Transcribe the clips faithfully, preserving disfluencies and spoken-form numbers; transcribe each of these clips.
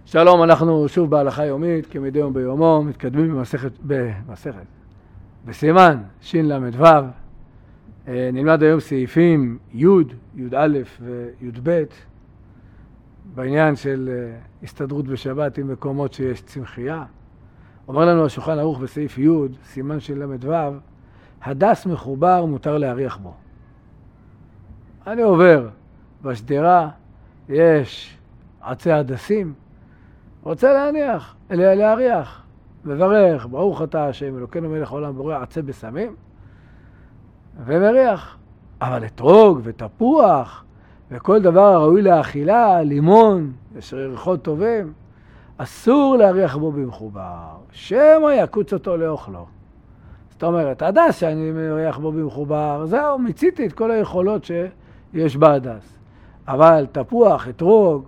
שלום, אנחנו שוב בהלכה יומית, כמדי יום ביומו, מתקדמים במסכת, במסכת, בסימן של"ו. נלמד היום סעיפים י', י"א וי"ב, בעניין של הסתדרות בשבת עם מקומות שיש צמחייה. אומר לנו השולחן ערוך בסעיף י', סימן של"ו, הדס מחובר מותר להריח בו. אני עובר בשדרה, יש עצי הדסים, רוצה להניח, להריח, מברך, ברוך אתה השם, אלוקינו מלך העולם בורא עצי בשמים, ומריח. אבל אתרוג ותפוח וכל דבר הראוי לאכילה, לימון, יש ריחות טובים, אסור להריח בו במחובר, שמא יקוץ אותו לאוכלו. זאת אומרת, הדס שאני מריח בו במחובר, זהו, מיציתי את כל היכולות שיש בהדס. אבל תפוח, אתרוג,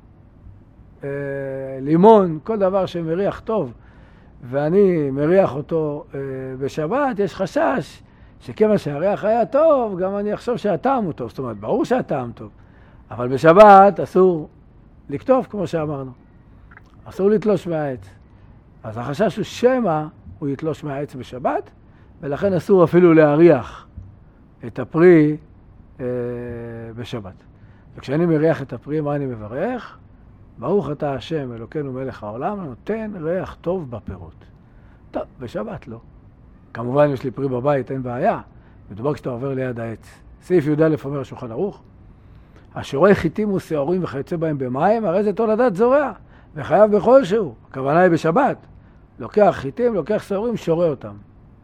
לימון, כל דבר שמריח טוב, ואני מריח אותו בשבת, יש חשש שכיוון שהריח היה טוב, גם אני אחשוב שהטעם הוא טוב. זאת אומרת, ברור שהטעם טוב, אבל בשבת אסור לקטוף, כמו שאמרנו. אסור לתלוש מהעץ. אז החשש הוא שמא הוא יתלוש מהעץ בשבת, ולכן אסור אפילו להריח את הפרי אה, בשבת. וכשאני מריח את הפרי, מה אני מברך? ברוך אתה השם, אלוקינו מלך העולם, נותן ריח טוב בפירות. טוב, בשבת לא. כמובן, יש לי פרי בבית, אין בעיה. מדובר כשאתה עובר ליד העץ. סעיף י"א אומר השולחן ערוך, השורה חיטים ושעורים וכיוצא בהם במים, הרי זה תולדת זורע, וחייב בכל שהוא. הכוונה היא בשבת. לוקח חיטים, לוקח שעורים, שורה אותם.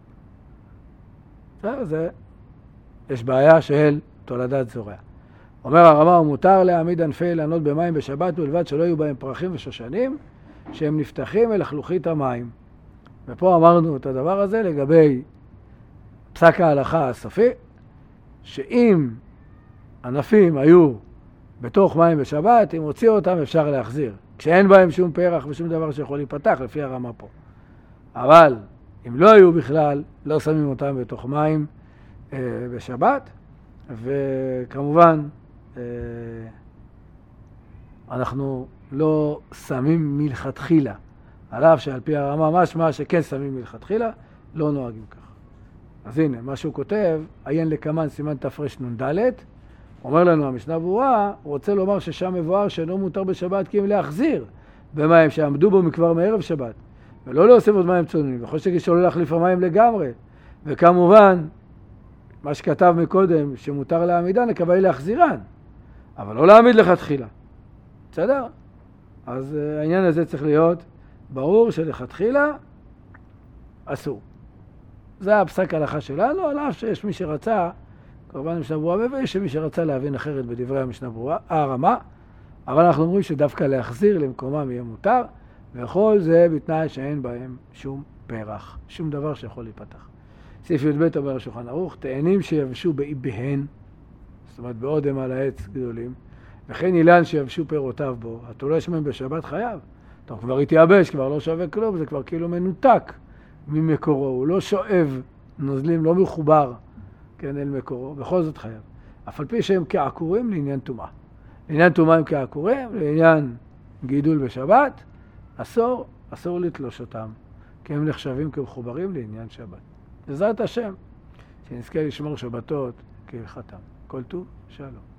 זה, זה, יש בעיה של תולדת זורע. אומר הרמ"א, מותר להעמיד ענפי אילנות במים בשבת, ולבד שלא יהיו בהם פרחים ושושנים, שהם נפתחים אל לחלוכית המים. ופה אמרנו את הדבר הזה לגבי פסק ההלכה הסופי, שאם ענפים היו בתוך מים בשבת, אם הוציאו אותם אפשר להחזיר. כשאין בהם שום פרח ושום דבר שיכול להיפתח, לפי הרמ"א פה. אבל אם לא היו בכלל, לא שמים אותם בתוך מים אה, בשבת, וכמובן, אה, אנחנו לא שמים מלכתחילה. על אף שעל פי הרמ"א משמע שכן שמים מלכתחילה, לא נוהגים כך. אז הנה, מה שהוא כותב, עיין לקמן סימן תרנ"ד, אומר לנו המשנה ברורה, הוא רוצה לומר ששם מבואר שאינו מותר בשבת כי אם להחזיר במים שעמדו בו מכבר מערב שבת, ולא להוסיף עוד מים צוננים, וכל שכי שלא להחליף המים לגמרי. וכמובן, מה שכתב מקודם, שמותר להעמידן, הכוונה להחזירן, אבל לא להעמיד לכתחילה. בסדר? אז העניין הזה צריך להיות ברור שלכתחילה אסור. זה הפסק ההלכה שלנו, על אף שיש מי שרצה, כמובן המשנה ברורה מביא, שמי שרצה להבין אחרת בדברי המשנה ברורה, הרמ"א, אבל אנחנו אומרים שדווקא להחזיר למקומם יהיה מותר, וכל זה בתנאי שאין בהם שום פרח, שום דבר שיכול להיפתח. סעיף י"ב אומר השולחן ערוך, תאנים שיבשו באיביהן, זאת אומרת בעודם על העץ גדולים, וכן אילן שיבשו פירותיו בו, התולש מהם בשבת חייב. טוב, כבר התייבש, כבר לא שווה כלום, זה כבר כאילו מנותק ממקורו, הוא לא שואב נוזלים, לא מחובר, כן, אל מקורו, בכל זאת חייב. אף על פי שהם כעקורים לעניין טומאה. לעניין טומאה הם כעקורים, לעניין גידול בשבת, אסור, אסור לתלוש אותם, כי הם נחשבים כמחוברים לעניין שבת. בעזרת השם, שנזכה לשמור שבתות כהלכתם. כל טוב, שלום.